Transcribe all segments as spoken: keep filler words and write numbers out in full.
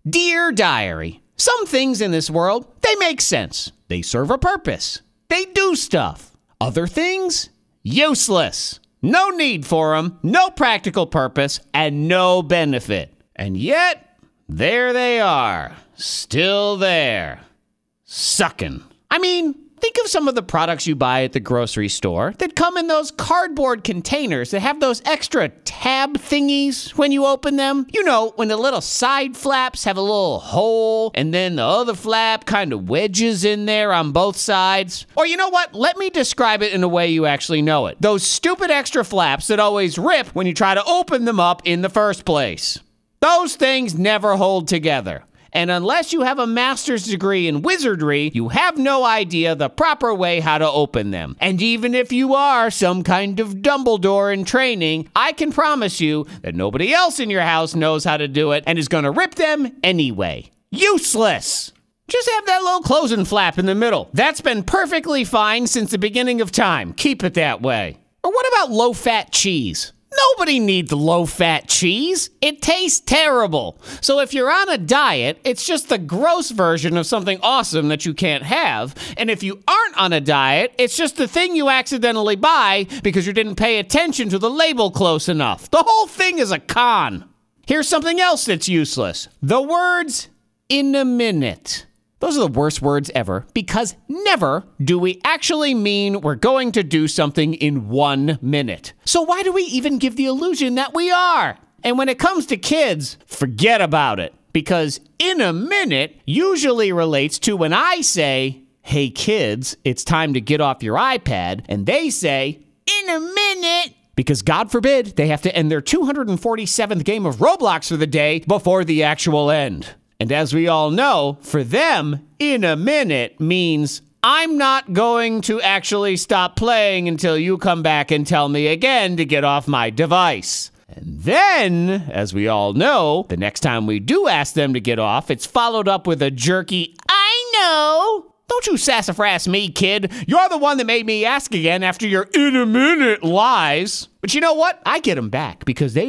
Dear Diary, some things in this world, they make sense. They serve a purpose. They do stuff. Other things, useless. No need for them, no practical purpose, and no benefit. And yet, there they are, still there, sucking. I mean, think of some of the products you buy at the grocery store that come in those cardboard containers that have those extra tab thingies when you open them. You know, when the little side flaps have a little hole and then the other flap kind of wedges in there on both sides. Or you know what? Let me describe it in a way you actually know it. Those stupid extra flaps that always rip when you try to open them up in the first place. Those things never hold together. And unless you have a master's degree in wizardry, you have no idea the proper way how to open them. And even if you are some kind of Dumbledore in training, I can promise you that nobody else in your house knows how to do it and is going to rip them anyway. Useless! Just have that little closing flap in the middle. That's been perfectly fine since the beginning of time. Keep it that way. Or what about low-fat cheese? Nobody needs low-fat cheese. It tastes terrible. So if you're on a diet, it's just the gross version of something awesome that you can't have. And if you aren't on a diet, it's just the thing you accidentally buy because you didn't pay attention to the label close enough. The whole thing is a con. Here's something else that's useless. The words, in a minute. Those are the worst words ever, because never do we actually mean we're going to do something in one minute. So why do we even give the illusion that we are? And when it comes to kids, forget about it, because in a minute usually relates to when I say, hey kids, it's time to get off your iPad, and they say, in a minute. Because God forbid they have to end their two hundred forty-seventh game of Roblox for the day before the actual end. And as we all know, for them, in a minute means I'm not going to actually stop playing until you come back and tell me again to get off my device. And then, as we all know, the next time we do ask them to get off, it's followed up with a jerky, I know. Don't you sassafras me, kid. You're the one that made me ask again after your in a minute lies. But you know what? I get them back because they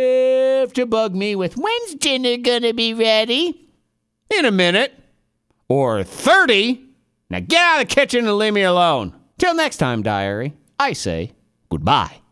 love to bug me with, when's dinner gonna be ready? In a minute. Or thirty. Now get out of the kitchen and leave me alone. Till next time, diary, I say goodbye.